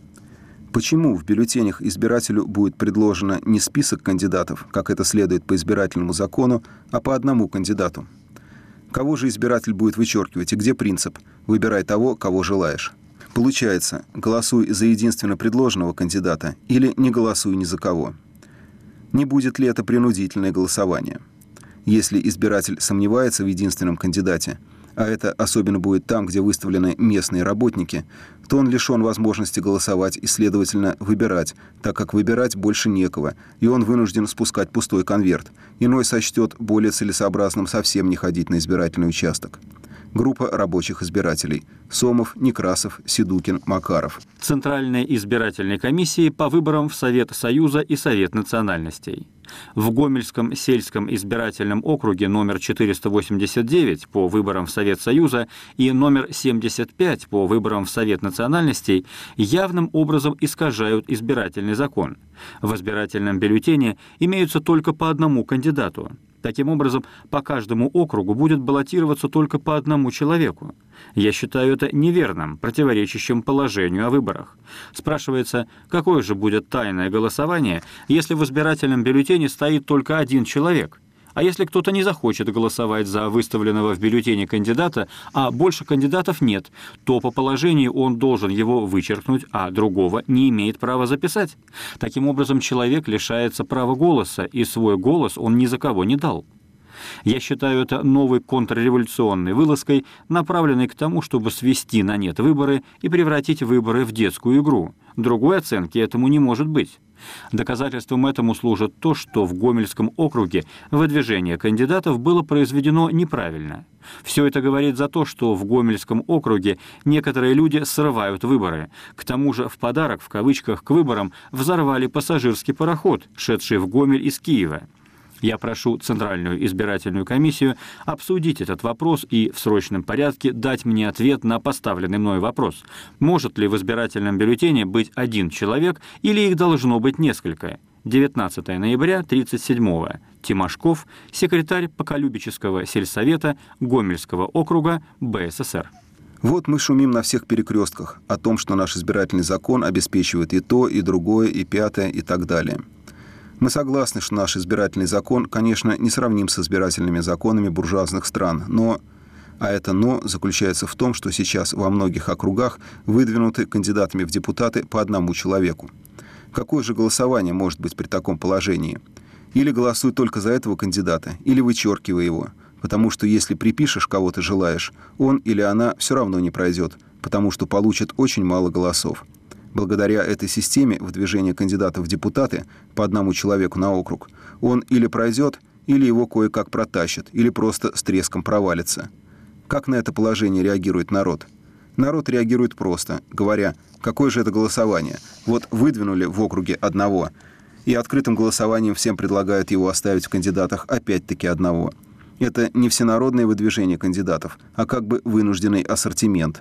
Почему в бюллетенях избирателю будет предложено не список кандидатов, как это следует по избирательному закону, а по одному кандидату? Кого же избиратель будет вычеркивать и где принцип «выбирай того, кого желаешь»? Получается, голосуй за единственно предложенного кандидата или не голосуй ни за кого. Не будет ли это принудительное голосование? Если избиратель сомневается в единственном кандидате, а это особенно будет там, где выставлены местные работники, то он лишен возможности голосовать и, следовательно, выбирать, так как выбирать больше некого, и он вынужден спускать пустой конверт. Иной сочтет более целесообразным совсем не ходить на избирательный участок. Группа рабочих избирателей. Сомов, Некрасов, Седукин, Макаров. Центральной избирательной комиссии по выборам в Совет Союза и Совет национальностей. В Гомельском сельском избирательном округе номер 489 по выборам в Совет Союза и номер 75 по выборам в Совет национальностей явным образом искажают избирательный закон. В избирательном бюллетене имеются только по одному кандидату. Таким образом, по каждому округу будет баллотироваться только по одному человеку. Я считаю это неверным, противоречащим положению о выборах. Спрашивается, какое же будет тайное голосование, если в избирательном бюллетене стоит только один человек? А если кто-то не захочет голосовать за выставленного в бюллетене кандидата, а больше кандидатов нет, то по положению он должен его вычеркнуть, а другого не имеет права записать. Таким образом, человек лишается права голоса, и свой голос он ни за кого не дал. Я считаю это новой контрреволюционной вылазкой, направленной к тому, чтобы свести на нет выборы и превратить выборы в детскую игру. Другой оценки этому не может быть. Доказательством этому служит то, что в Гомельском округе выдвижение кандидатов было произведено неправильно. Все это говорит за то, что в Гомельском округе некоторые люди срывают выборы. К тому же в подарок, в кавычках, к выборам взорвали пассажирский пароход, шедший в Гомель из Киева. Я прошу Центральную избирательную комиссию обсудить этот вопрос и в срочном порядке дать мне ответ на поставленный мной вопрос. Может ли в избирательном бюллетене быть один человек или их должно быть несколько? 19 ноября 1937-го. Тимошков, секретарь Поколюбического сельсовета Гомельского округа БССР. Вот мы шумим на всех перекрестках о том, что наш избирательный закон обеспечивает и то, и другое, и пятое, и так далее. Мы согласны, что наш избирательный закон, конечно, не сравним с избирательными законами буржуазных стран, но... А это «но» заключается в том, что сейчас во многих округах выдвинуты кандидатами в депутаты по одному человеку. Какое же голосование может быть при таком положении? Или голосуй только за этого кандидата, или вычеркивай его, потому что если припишешь, кого ты желаешь, он или она все равно не пройдет, потому что получит очень мало голосов. Благодаря этой системе выдвижения кандидатов в депутаты по одному человеку на округ он или пройдет, или его кое-как протащат, или просто с треском провалится. Как на это положение реагирует народ? Народ реагирует просто, говоря, какое же это голосование? Вот выдвинули в округе одного, и открытым голосованием всем предлагают его оставить в кандидатах опять-таки одного. Это не всенародное выдвижение кандидатов, а как бы вынужденный ассортимент.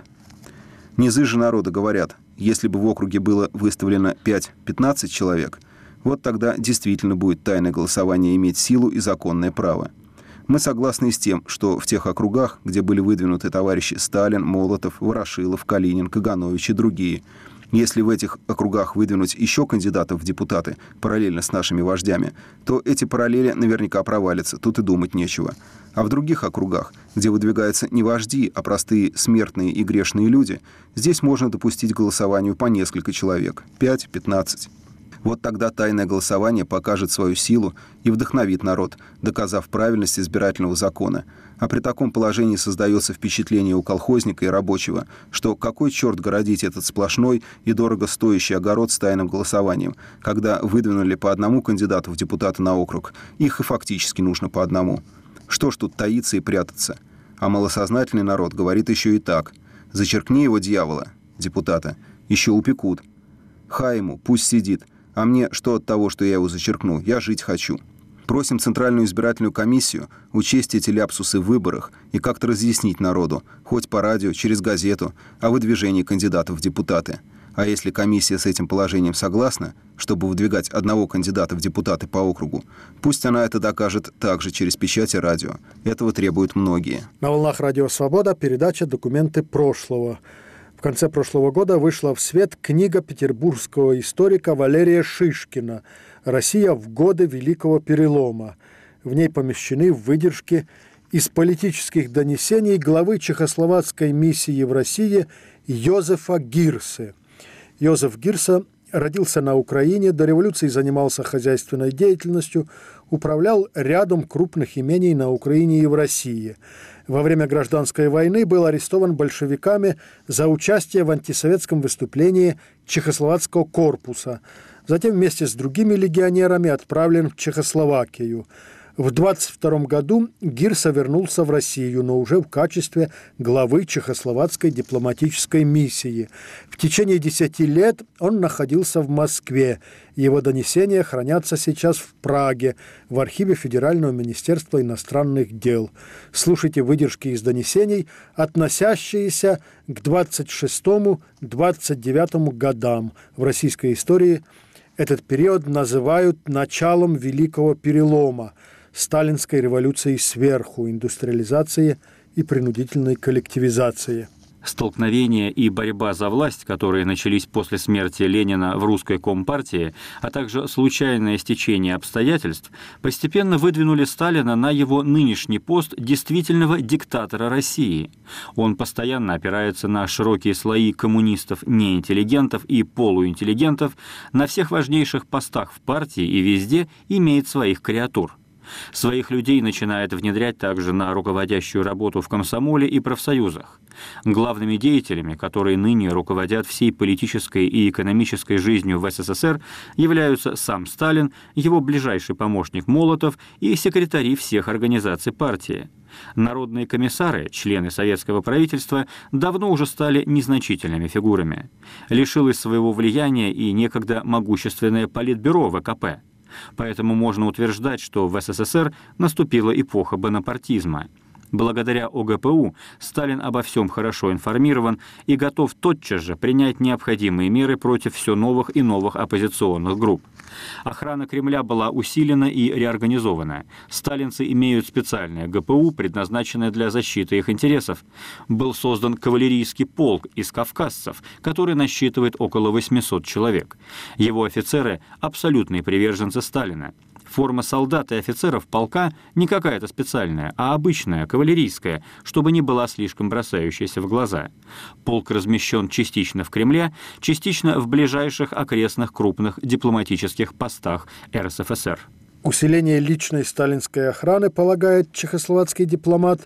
Низы же народа говорят, если бы в округе было выставлено 5-15 человек, вот тогда действительно будет тайное голосование иметь силу и законное право. Мы согласны с тем, что в тех округах, где были выдвинуты товарищи Сталин, Молотов, Ворошилов, Калинин, Каганович и другие, если в этих округах выдвинуть еще кандидатов в депутаты параллельно с нашими вождями, то эти параллели наверняка провалятся, тут и думать нечего. А в других округах, где выдвигаются не вожди, а простые смертные и грешные люди, здесь можно допустить голосованию по несколько человек, 5-15. Вот тогда тайное голосование покажет свою силу и вдохновит народ, доказав правильность избирательного закона. А при таком положении создается впечатление у колхозника и рабочего, что какой черт городить этот сплошной и дорого стоящий огород с тайным голосованием, когда выдвинули по одному кандидату в депутаты на округ, их и фактически нужно по одному. Что ж тут таиться и прятаться? А малосознательный народ говорит еще и так. Зачеркни его, дьявола, депутата, еще упекут. Хай ему, пусть сидит. А мне что от того, что я его зачеркну? Я жить хочу. Просим Центральную избирательную комиссию учесть эти ляпсусы в выборах и как-то разъяснить народу, хоть по радио, через газету, о выдвижении кандидатов в депутаты. А если комиссия с этим положением согласна, чтобы выдвигать одного кандидата в депутаты по округу, пусть она это докажет также через печать и радио. Этого требуют многие. На волнах Радио Свобода передача «Документы прошлого». В конце прошлого года вышла в свет книга петербургского историка Валерия Шишкина «Россия в годы Великого Перелома». В ней помещены выдержки из политических донесений главы чехословацкой миссии в России Йозефа Гирсы. Йозеф Гирса родился на Украине, до революции занимался хозяйственной деятельностью, управлял рядом крупных имений на Украине и в России. Во время гражданской войны был арестован большевиками за участие в антисоветском выступлении Чехословацкого корпуса. Затем вместе с другими легионерами отправлен в Чехословакию. В 1922 году Гирса вернулся в Россию, но уже в качестве главы Чехословацкой дипломатической миссии. В течение 10 лет он находился в Москве. Его донесения хранятся сейчас в Праге, в архиве Федерального министерства иностранных дел. Слушайте выдержки из донесений, относящиеся к 26-29 годам в российской истории. Этот период называют началом Великого Перелома, сталинской революции сверху, индустриализации и принудительной коллективизации. Столкновения и борьба за власть, которые начались после смерти Ленина в русской компартии, а также случайное стечение обстоятельств, постепенно выдвинули Сталина на его нынешний пост действительного диктатора России. Он постоянно опирается на широкие слои коммунистов, неинтеллигентов и полуинтеллигентов, на всех важнейших постах в партии и везде имеет своих креатур. Своих людей начинает внедрять также на руководящую работу в комсомоле и профсоюзах. Главными деятелями, которые ныне руководят всей политической и экономической жизнью в СССР, являются сам Сталин, его ближайший помощник Молотов и секретари всех организаций партии. Народные комиссары, члены советского правительства, давно уже стали незначительными фигурами. Лишилось своего влияния и некогда могущественное политбюро ВКП. Поэтому можно утверждать, что в СССР наступила эпоха бонапартизма. Благодаря ОГПУ Сталин обо всем хорошо информирован и готов тотчас же принять необходимые меры против все новых и новых оппозиционных групп. Охрана Кремля была усилена и реорганизована. Сталинцы имеют специальное ГПУ, предназначенное для защиты их интересов. Был создан кавалерийский полк из кавказцев, который насчитывает около 800 человек. Его офицеры – абсолютные приверженцы Сталина. Форма солдат и офицеров полка не какая-то специальная, а обычная, кавалерийская, чтобы не была слишком бросающейся в глаза. Полк размещен частично в Кремле, частично в ближайших окрестных крупных дипломатических постах РСФСР. Усиление личной сталинской охраны, полагает чехословацкий дипломат,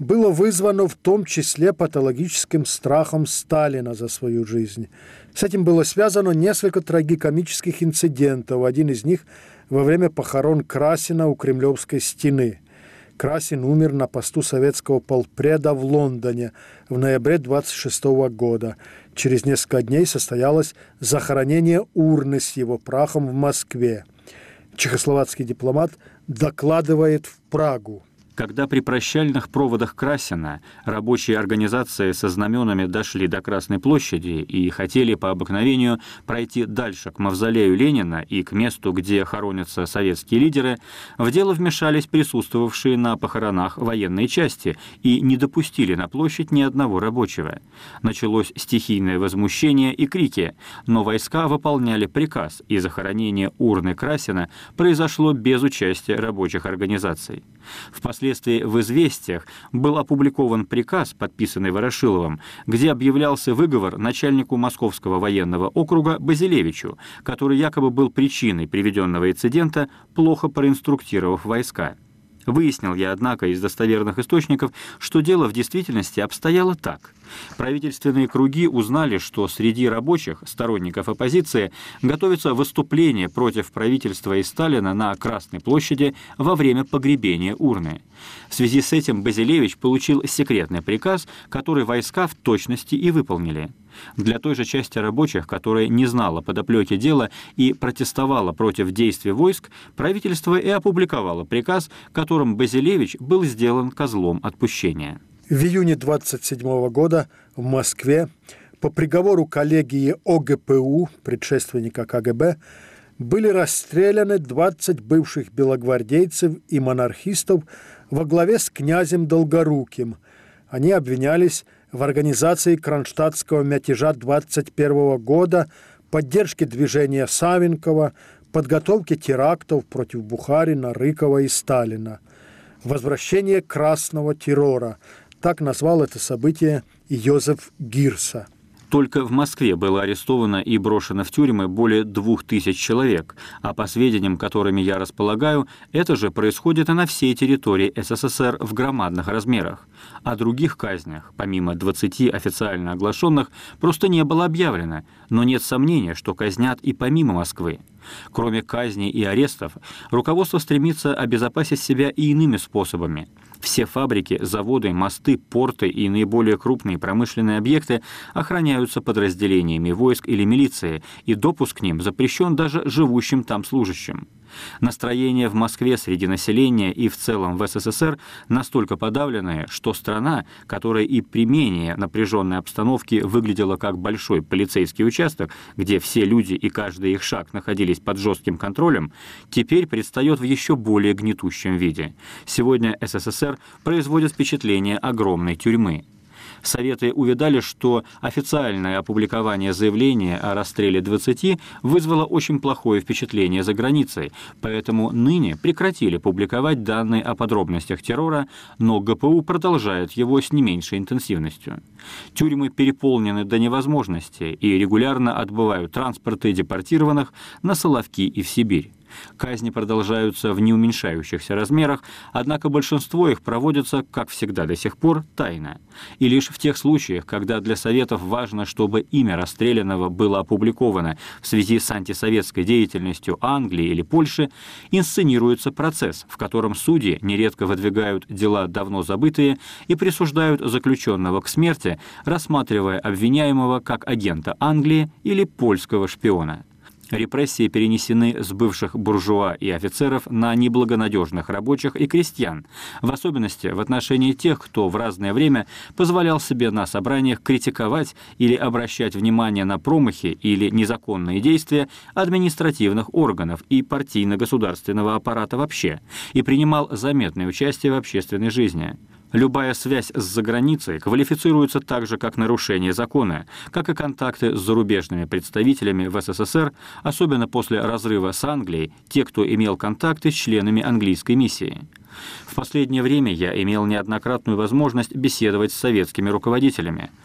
было вызвано в том числе патологическим страхом Сталина за свою жизнь. С этим было связано несколько трагикомических инцидентов. Один из них во время похорон Красина у Кремлевской стены. Красин умер на посту советского полпреда в Лондоне в ноябре 1926 года. Через несколько дней состоялось захоронение урны с его прахом в Москве. Чехословацкий дипломат докладывает в Прагу. Когда при прощальных проводах Красина рабочие организации со знаменами дошли до Красной площади и хотели по обыкновению пройти дальше к мавзолею Ленина и к месту, где хоронятся советские лидеры, в дело вмешались присутствовавшие на похоронах военные части и не допустили на площадь ни одного рабочего. Началось стихийное возмущение и крики, но войска выполняли приказ, и захоронение урны Красина произошло без участия рабочих организаций. Впоследствии в «Известиях» был опубликован приказ, подписанный Ворошиловым, где объявлялся выговор начальнику Московского военного округа Базилевичу, который якобы был причиной приведенного инцидента, плохо проинструктировав войска. Выяснил я, однако, из достоверных источников, что дело в действительности обстояло так. Правительственные круги узнали, что среди рабочих, сторонников оппозиции, готовится выступление против правительства и Сталина на Красной площади во время погребения урны. В связи с этим Базилевич получил секретный приказ, который войска в точности и выполнили. Для той же части рабочих, которая не знала подоплеки дела и протестовала против действий войск, правительство и опубликовало приказ, которым Базилевич был сделан козлом отпущения. В июне 1927 года в Москве по приговору коллегии ОГПУ, предшественника КГБ, были расстреляны 20 бывших белогвардейцев и монархистов во главе с князем Долгоруким. Они обвинялись в организации кронштадтского мятежа 1921 года, поддержке движения Савенкова, подготовке терактов против Бухарина, Рыкова и Сталина. Возвращение красного террора. Так назвал это событие Йозеф Гирса. Только в Москве было арестовано и брошено в тюрьмы более 2000 человек, а по сведениям, которыми я располагаю, это же происходит и на всей территории СССР в громадных размерах. О других казнях, помимо 20 официально оглашенных, просто не было объявлено, но нет сомнения, что казнят и помимо Москвы. Кроме казней и арестов, руководство стремится обезопасить себя и иными способами. Все фабрики, заводы, мосты, порты и наиболее крупные промышленные объекты охраняются подразделениями войск или милиции, и допуск к ним запрещен даже живущим там служащим. Настроение в Москве среди населения и в целом в СССР настолько подавленное, что страна, которая и при менее напряженной обстановке выглядела как большой полицейский участок, где все люди и каждый их шаг находились под жестким контролем, теперь предстает в еще более гнетущем виде. Сегодня СССР производит впечатление огромной тюрьмы. Советы увидали, что официальное опубликование заявления о расстреле 20 вызвало очень плохое впечатление за границей, поэтому ныне прекратили публиковать данные о подробностях террора, но ГПУ продолжает его с не меньшей интенсивностью. Тюрьмы переполнены до невозможности и регулярно отбывают транспорты депортированных на Соловки и в Сибирь. Казни продолжаются в неуменьшающихся размерах, однако большинство их проводятся, как всегда до сих пор, тайно. И лишь в тех случаях, когда для Советов важно, чтобы имя расстрелянного было опубликовано в связи с антисоветской деятельностью Англии или Польши, инсценируется процесс, в котором судьи нередко выдвигают дела давно забытые и присуждают заключенного к смерти, рассматривая обвиняемого как агента Англии или польского шпиона. Репрессии перенесены с бывших буржуа и офицеров на неблагонадежных рабочих и крестьян, в особенности в отношении тех, кто в разное время позволял себе на собраниях критиковать или обращать внимание на промахи или незаконные действия административных органов и партийно-государственного аппарата вообще, и принимал заметное участие в общественной жизни. Любая связь с заграницей квалифицируется так же, как нарушение закона, как и контакты с зарубежными представителями в СССР, особенно после разрыва с Англией, те, кто имел контакты с членами английской миссии. В последнее время я имел неоднократную возможность беседовать с советскими руководителями.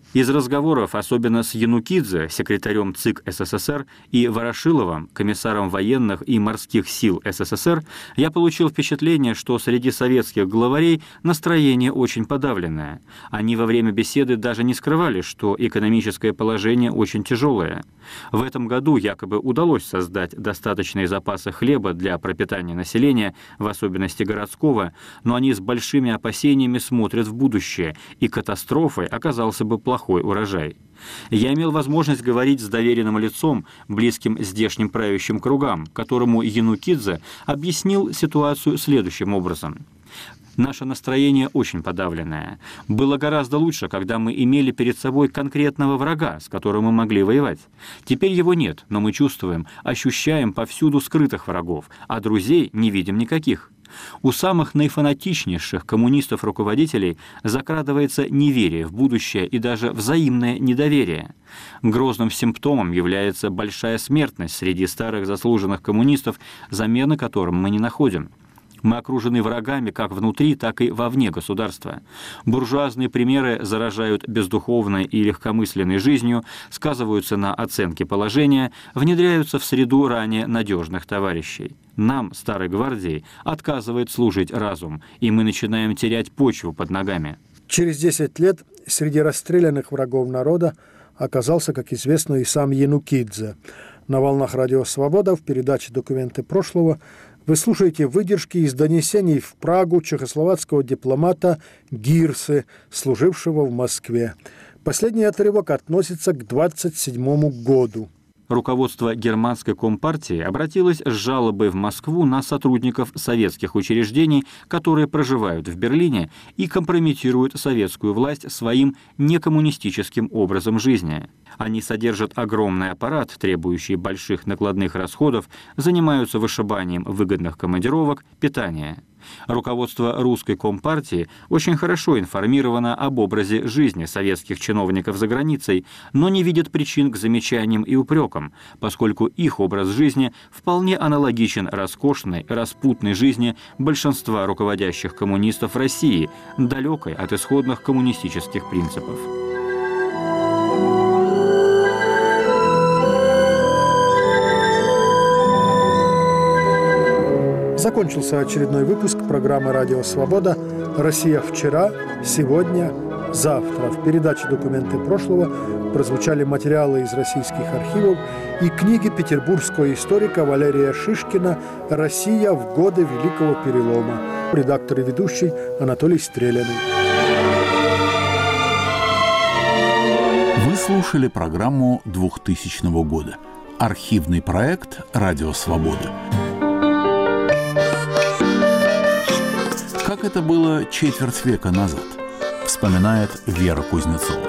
Из разговоров, особенно с Янукидзе, секретарем ЦИК СССР, и Ворошиловым, комиссаром военных и морских сил СССР, я получил впечатление, что среди советских главарей настроение очень подавленное. Они во время беседы даже не скрывали, что экономическое положение очень тяжелое. В этом году якобы удалось создать достаточные запасы хлеба для пропитания населения, в особенности городского, но они с большими опасениями смотрят в будущее, и катастрофой оказался бы плохой урожай. Я имел возможность говорить с доверенным лицом, близким здешним правящим кругам, которому Янукидзе объяснил ситуацию следующим образом. Наше настроение очень подавленное. Было гораздо лучше, когда мы имели перед собой конкретного врага, с которым мы могли воевать. Теперь его нет, но мы чувствуем, ощущаем повсюду скрытых врагов, а друзей не видим никаких. У самых наифанатичнейших коммунистов-руководителей закрадывается неверие в будущее и даже взаимное недоверие. Грозным симптомом является большая смертность среди старых заслуженных коммунистов, замены которым мы не находим. Мы окружены врагами как внутри, так и вовне государства. Буржуазные примеры заражают бездуховной и легкомысленной жизнью, сказываются на оценке положения, внедряются в среду ранее надежных товарищей. Нам, Старой Гвардии, отказывает служить разум, и мы начинаем терять почву под ногами. Через 10 лет среди расстрелянных врагов народа оказался, как известно, и сам Янукидзе. На волнах Радио Свобода в передаче «Документы прошлого» вы слушаете выдержки из донесений в Прагу чехословацкого дипломата Гирсы, служившего в Москве. Последний отрывок относится к 1927 году. Руководство германской компартии обратилось с жалобой в Москву на сотрудников советских учреждений, которые проживают в Берлине и компрометируют советскую власть своим некоммунистическим образом жизни. Они содержат огромный аппарат, требующий больших накладных расходов, занимаются вышибанием выгодных командировок, питания. Руководство русской компартии очень хорошо информировано об образе жизни советских чиновников за границей, но не видит причин к замечаниям и упрекам, поскольку их образ жизни вполне аналогичен роскошной, распутной жизни большинства руководящих коммунистов России, далекой от исходных коммунистических принципов. Закончился очередной выпуск программы «Радио Свобода. Россия вчера, сегодня, завтра». В передаче «Документы прошлого» прозвучали материалы из российских архивов и книги петербургского историка Валерия Шишкина «Россия в годы Великого Перелома». Редактор и ведущий Анатолий Стреляный. Вы слушали программу 2000 года. Архивный проект «Радио Свобода». Как это было четверть века назад, вспоминает Вера Кузнецова.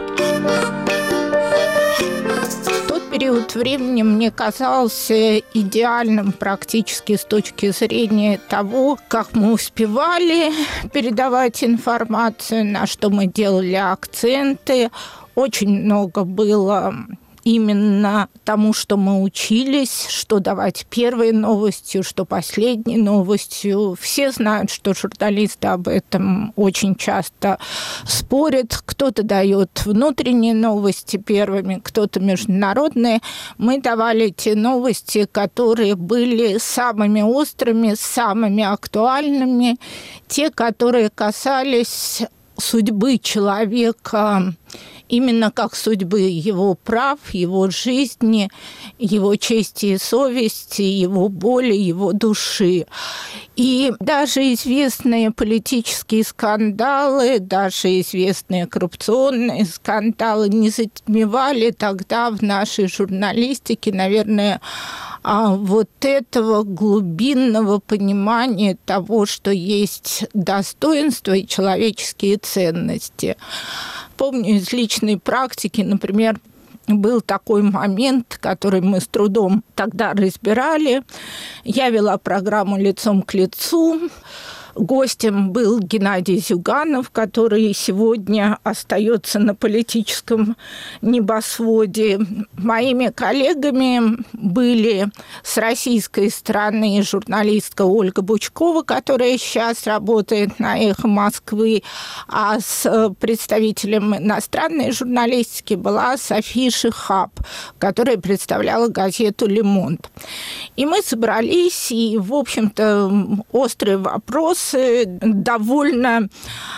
Тот период времени мне казался идеальным практически с точки зрения того, как мы успевали передавать информацию, на что мы делали акценты. Очень много было именно тому, что мы учились, что давать первой новостью, что последней новостью. Все знают, что журналисты об этом очень часто спорят. Кто-то дает внутренние новости первыми, кто-то международные. Мы давали те новости, которые были самыми острыми, самыми актуальными, те, которые касались судьбы человека, именно как судьбы его прав, его жизни, его чести и совести, его боли, его души. И даже известные политические скандалы, даже известные коррупционные скандалы не затмевали тогда в нашей журналистике, наверное, вот этого глубинного понимания того, что есть достоинство и человеческие ценности. Помню из личной практики, например, был такой момент, который мы с трудом тогда разбирали. Я вела программу «Лицом к лицу». Гостем был Геннадий Зюганов, который сегодня остается на политическом небосводе. Моими коллегами были с российской стороны журналистка Ольга Бучкова, которая сейчас работает на «Эхо Москвы», а с представителем иностранной журналистики была София Шихаб, которая представляла газету «Le Monde». И мы собрались, и, в общем-то, острые вопросы, довольно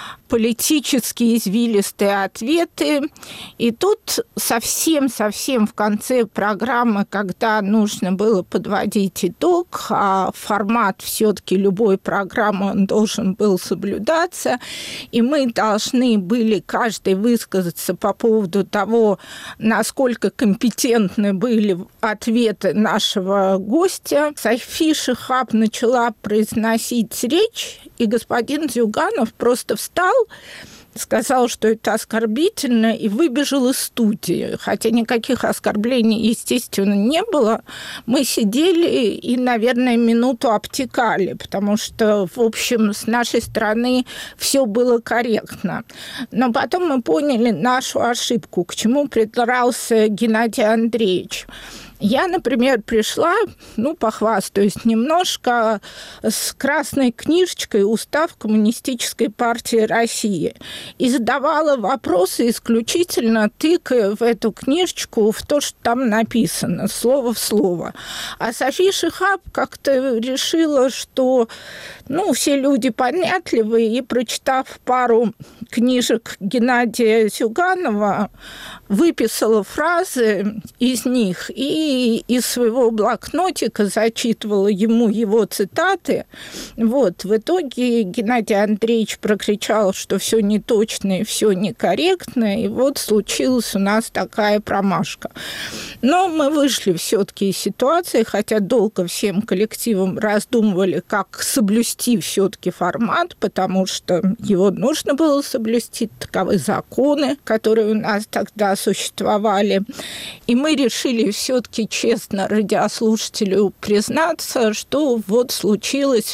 политические извилистые ответы. И тут совсем-совсем в конце программы, когда нужно было подводить итог, а формат все-таки любой программы он должен был соблюдаться, и мы должны были каждый высказаться по поводу того, насколько компетентны были ответы нашего гостя. София Шихаб начала произносить речь, и господин Зюганов просто встал, сказал, что это оскорбительно, и выбежал из студии. Хотя никаких оскорблений, естественно, не было. Мы сидели и, наверное, минуту обтекали, потому что, в общем, с нашей стороны все было корректно. Но потом мы поняли нашу ошибку, к чему придрался Геннадий Андреевич. Я, например, пришла, похвастаюсь немножко, с красной книжечкой «Устав Коммунистической партии России» и задавала вопросы исключительно тыкая в эту книжечку в то, что там написано, слово в слово. А София Шихаб как-то решила, что все люди понятливые, и, прочитав пару книжек Геннадия Зюганова, выписала фразы из них и из своего блокнотика зачитывала ему его цитаты. В итоге Геннадий Андреевич прокричал, что все неточно и все некорректно, и случилась у нас такая промашка. Но мы вышли все-таки из ситуации, хотя долго всем коллективом раздумывали, как соблюсти все-таки формат, потому что его нужно было соблюсти, таковы законы, которые у нас тогда существовали. И мы решили все-таки честно радиослушателю признаться, что случилось,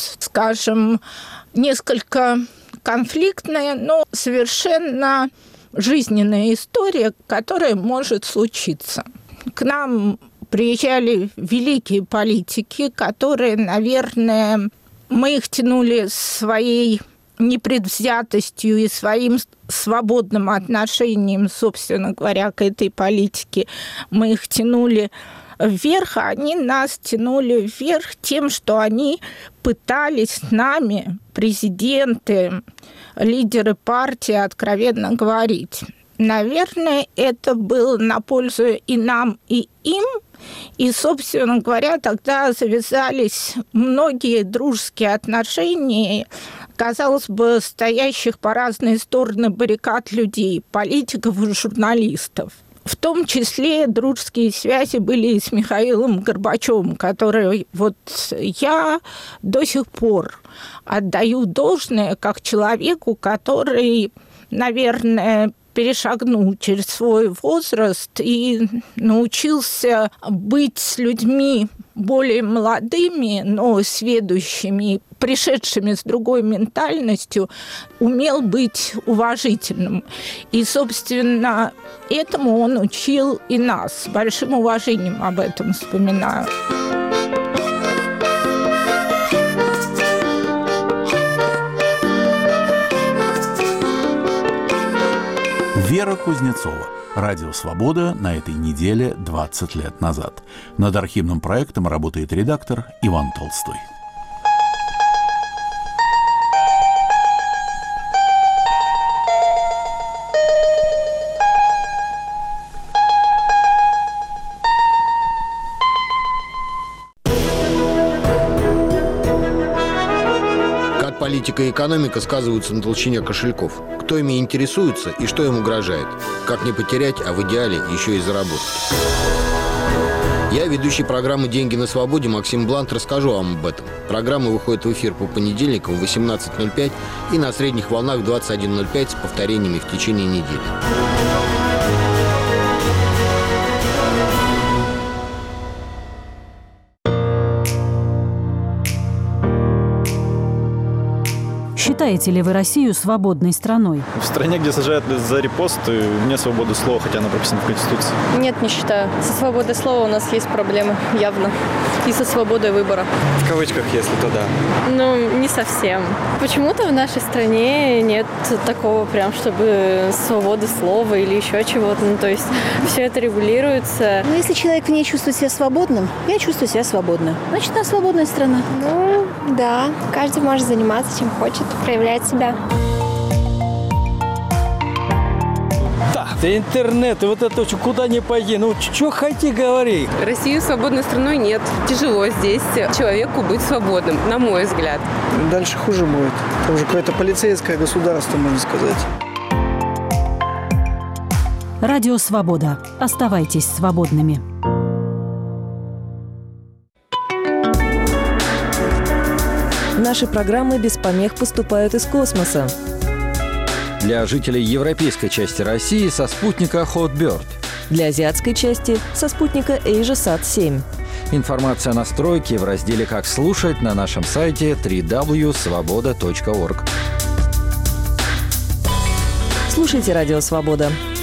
скажем, несколько конфликтная, но совершенно жизненная история, которая может случиться. К нам приезжали великие политики, которые, наверное, мы их тянули своей непредвзятостью и своим свободным отношением, собственно говоря, к этой политике. Мы их тянули вверх, а они нас тянули вверх тем, что они пытались с нами, президенты, лидеры партии, откровенно говорить. Наверное, это было на пользу и нам, и им. И, собственно говоря, тогда завязались многие дружеские отношения, казалось бы, стоящих по разные стороны баррикад людей, политиков и журналистов. В том числе дружеские связи были и с Михаилом Горбачевым, который я до сих пор отдаю должное как человеку, который, наверное, перешагнул через свой возраст и научился быть с людьми более молодыми, но сведущими, пришедшими с другой ментальностью, умел быть уважительным. И, собственно, этому он учил и нас. С большим уважением об этом вспоминаю. Вера Кузнецова. Радио «Свобода» на этой неделе 20 лет назад. Над архивным проектом работает редактор Иван Толстой. Политика и экономика сказываются на толщине кошельков. Кто ими интересуется и что им угрожает. Как не потерять, а в идеале еще и заработать. Я, ведущий программы «Деньги на свободе» Максим Блант, расскажу вам об этом. Программа выходит в эфир по понедельникам в 18:05 и на средних волнах в 21:05 с повторениями в течение недели. Считаете ли вы Россию свободной страной? В стране, где сажают за репосты, вне свободы слова, хотя она прописана в Конституции. Нет, не считаю. Со свободой слова у нас есть проблемы, явно. И со свободой выбора. В кавычках, если то да. Ну, не совсем. Почему-то в нашей стране нет такого прям, чтобы свободы слова или еще чего-то. Ну, то есть все это регулируется. Ну, если человек в ней чувствует себя свободным, я чувствую себя свободно. Значит, она свободная страна. Ну, да. Каждый может заниматься чем хочет, проявлять себя. Да интернет, и вот это куда ни пойди, ну что хоти говори. Россию свободной страной нет. Тяжело здесь человеку быть свободным, на мой взгляд. Дальше хуже будет. Это уже какое-то полицейское государство, можно сказать. Радио «Свобода». Оставайтесь свободными. Наши программы без помех поступают из космоса. Для жителей европейской части России со спутника Hotbird. Для азиатской части со спутника AsiaSat-7. Информация о настройке в разделе «Как слушать» на нашем сайте www.svoboda.org. Слушайте «Радио Свобода».